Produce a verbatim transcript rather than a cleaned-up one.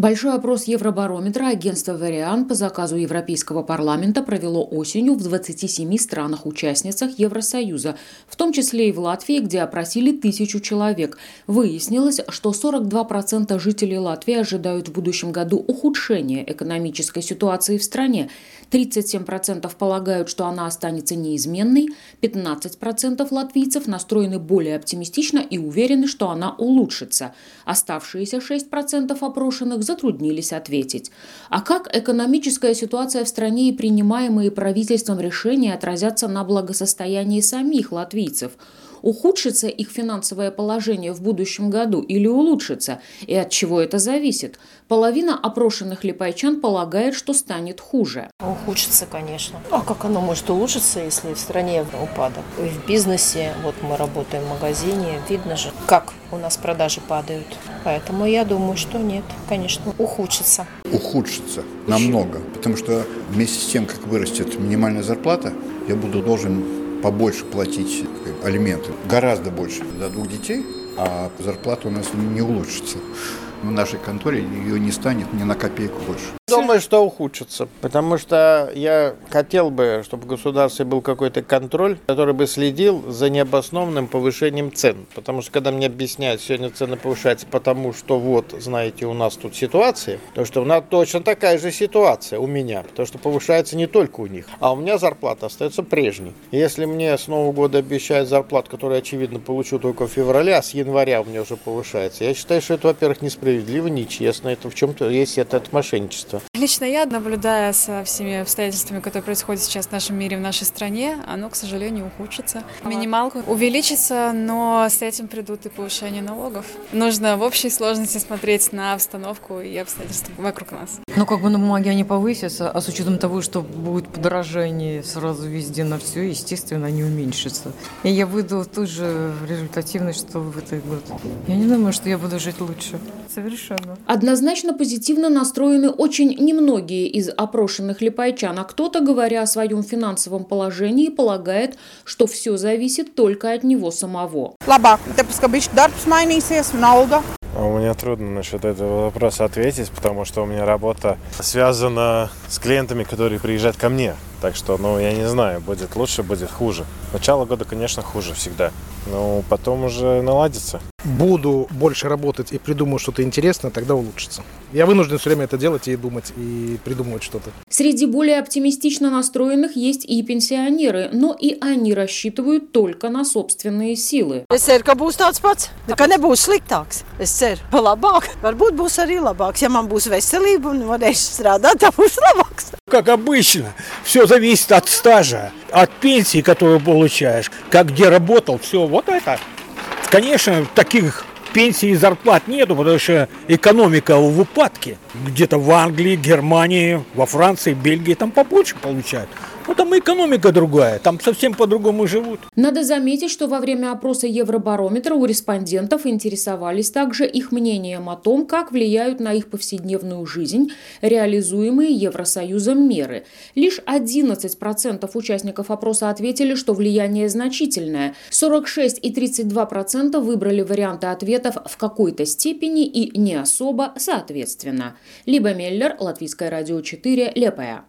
Большой опрос Евробарометра агентства «Вариан» по заказу Европейского парламента провело осенью в двадцати семи странах-участницах Евросоюза, в том числе и в Латвии, где опросили тысячу человек. Выяснилось, что сорок два процента жителей Латвии ожидают в будущем году ухудшения экономической ситуации в стране, тридцать семь процентов полагают, что она останется неизменной, пятнадцать процентов латвийцев настроены более оптимистично и уверены, что она улучшится. Оставшиеся шесть процентов опрошенных затруднились ответить. А как экономическая ситуация в стране и принимаемые правительством решения отразятся на благосостоянии самих латвийцев? Ухудшится их финансовое положение в будущем году или улучшится? И от чего это зависит? Половина опрошенных липайчан полагает, что станет хуже. Ухудшится, конечно. А как оно может улучшиться, если в стране упадок? И в бизнесе, вот мы работаем в магазине, видно же, как у нас продажи падают. Поэтому я думаю, что нет, конечно, ухудшится. Ухудшится намного, потому что вместе с тем, как вырастет минимальная зарплата, я буду должен побольше платить алименты, гораздо больше за двух детей, а зарплата у нас не улучшится. В нашей конторе ее не станет ни на копейку больше. Думаю, что ухудшится, потому что я хотел бы, чтобы в государстве был какой-то контроль, который бы следил за необоснованным повышением цен. Потому что когда мне объясняют, сегодня цены повышаются потому, что вот, знаете, у нас тут ситуация, то что у нас точно такая же ситуация у меня, потому что повышается не только у них, а у меня зарплата остается прежней. Если мне с Нового года обещают зарплату, которую я, очевидно, получу только в феврале, а с января у меня уже повышается, я считаю, что это, во-первых, несправедливо, нечестно, это в чем-то есть это, это мошенничество. Лично я, наблюдая со всеми обстоятельствами, которые происходят сейчас в нашем мире, в нашей стране, оно, к сожалению, ухудшится. Минималка увеличится, но с этим придут и повышение налогов. Нужно в общей сложности смотреть на обстановку и обстоятельства вокруг нас. Ну, как бы на бумаге они повысятся, а с учетом того, что будет подорожание сразу везде на все, естественно, они уменьшатся. И я выйду в ту же результативность, что в этот год. Я не думаю, что я буду жить лучше. Совершенно. Однозначно позитивно настроены очень немногие из опрошенных липайчан, а кто-то, говоря о своем финансовом положении, полагает, что все зависит только от него самого. У меня трудно насчет этого вопроса ответить, потому что у меня работа связана с клиентами, которые приезжают ко мне. Так что, ну, я не знаю, будет лучше, будет хуже. Начало года, конечно, хуже всегда, но потом уже наладится. Буду больше работать и придумаю что-то интересное, тогда улучшится. Я вынужден все время это делать и думать, и придумывать что-то. Среди более оптимистично настроенных есть и пенсионеры, но и они рассчитывают только на собственные силы. Es ceru, ka būs tāds pats, ka nebūs sliktāks. Es ceru, labāk. Varbūt būs arī labāks. Ja man būs veselība un varēšu strādāt, tad būs labāks. Как обычно, все зависит от стажа, от пенсии, которую получаешь, как где работал, все, вот это. Конечно, таких пенсий и зарплат нету, потому что экономика в упадке. Где-то в Англии, Германии, во Франции, Бельгии там побольше получают. Но там экономика другая, там совсем по-другому живут. Надо заметить, что во время опроса Евробарометра у респондентов интересовались также их мнением о том, как влияют на их повседневную жизнь реализуемые Евросоюзом меры. Лишь одиннадцать процентов участников опроса ответили, что влияние значительное. сорок шесть и тридцать два процента выбрали варианты ответов в какой-то степени и не особо соответственно. Либа Меллер, Латвийское радио четыре, Лепая.